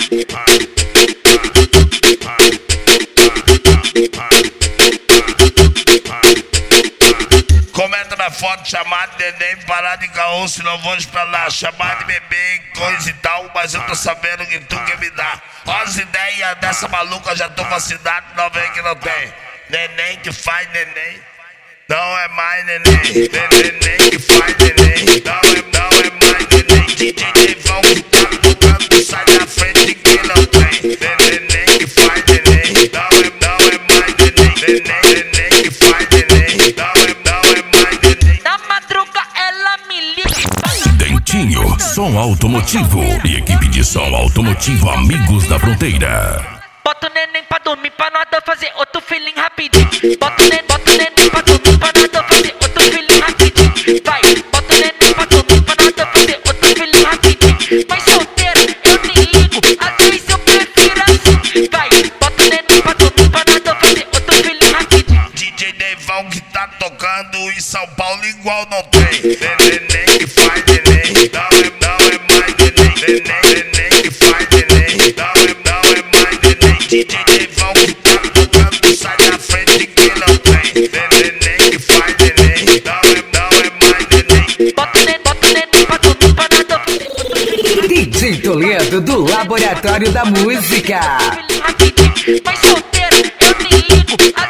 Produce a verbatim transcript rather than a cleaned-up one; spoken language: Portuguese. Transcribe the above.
Comenta minha foto, chamar de neném, parar de caô, senão vou esperar. Chamar de bebê, coisa e tal, mas eu tô sabendo que tu quer me dar. Olha as ideias dessa maluca, já tô vacinado, não vem que não tem. Neném que faz neném, não é mais neném. Neném que faz neném, não é, não é mais neném. D J Deivão que tá tocando, sai da frente que não tem. Neném que faz neném, não é, não é mais neném. Neném que faz neném, não é, não é mais neném. Na madruga ela me liga. Dentinho, som automotivo e equipe de som automotivo Amigos da Fronteira. Bota o neném pra dormir, pra nada fazer outro feeling rapidinho. Bota o neném, bota o neném pra dormir, pra nada fazer outro feeling rapidinho. Vai, bota o neném pra dormir, pra nada fazer outro feeling rapidinho. Mas solteira, eu nem ligo, às vezes eu prefiro assim. Vai, bota o neném pra dormir, pra nada fazer outro feeling rapidinho. D J Deivão que tá tocando em São Paulo igual não tem. Neném que faz neném, não é, não é mais neném. Neném que faz neném, não é, não é mais neném. D J Deivão que tá tocando, sai da frente que não tem. Neném que faz neném, não é, não é mais neném. Bota o neném, bota o neném pra dormir, pra nada fazer D J Toledo do Laboratório da Música. outro feeling rapidinho. Mas solteira, eu nem ligo, às